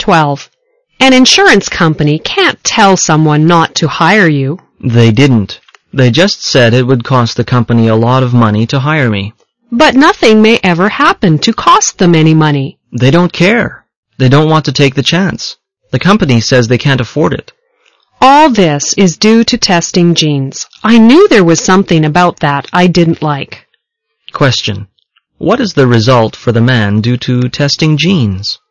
12. An insurance company can't tell someone not to hire you. They didn't. They just said it would cost the company a lot of money to hire me. But nothing may ever happen to cost them any money. They don't care. They don't want to take the chance. The company says they can't afford it. All this is due to testing genes. I knew there was something about that I didn't like. Question. What is the result for the man due to testing genes?